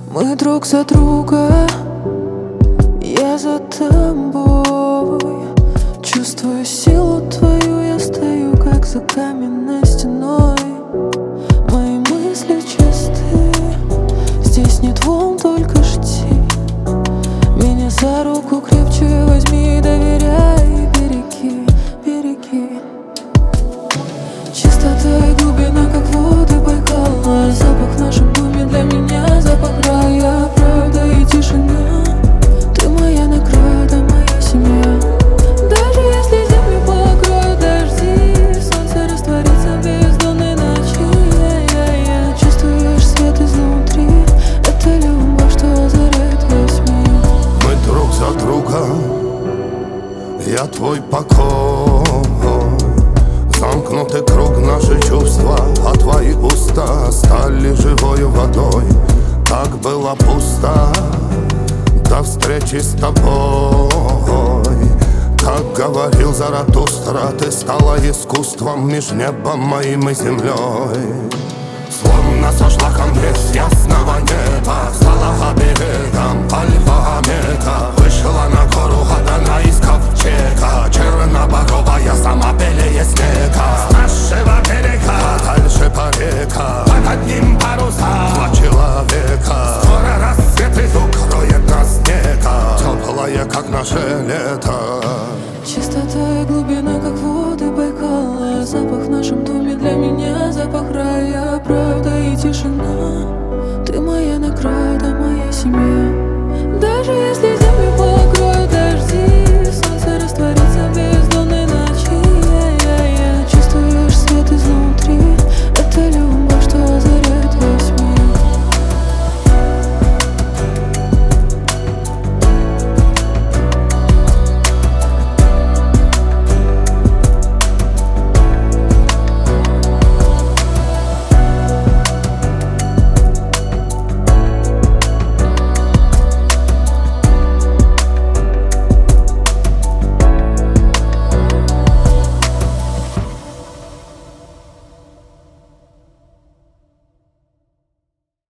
Мы друг за друга, я за тобой. Чувствую силу твою, я стою как за каменной стеной. Мои мысли чисты, здесь нет волн, только жди. Меня за руку крепче возьми и доверяй, береги, береги. Чистота и глубина, как воды Байкала. Запах в нашем доме для меня запах рая. Правда и тишина, ты моя награда, моя семья. Даже если землю покроют дожди, солнце растворится в бездонной ночи. Чувствуешь свет изнутри, это любовь, что озаряет весь мир. Мы друг за друга, я твой покой. Замкнутый круг, наши чувства, а твои уста стали живою водой. Так было пусто до встречи с тобой. Как говорил Заратустра, ты стала искусством меж небом моим и землей. Словно сошла ко мне с ясного неба, стала оберегом альфа-омега. Вышла на гору Гадана из ковчега, черноборовая, сама белее снега. С нашего берега дальше по река, под одним паруса два человека. Скоро рассвет укроет нас снега, теплое, как наше лето. Чистота и глубина, как воды Байкала. Запах в нашем доме для меня запах рая. Правда и тишина, ты моя награда, моя семья. Даже если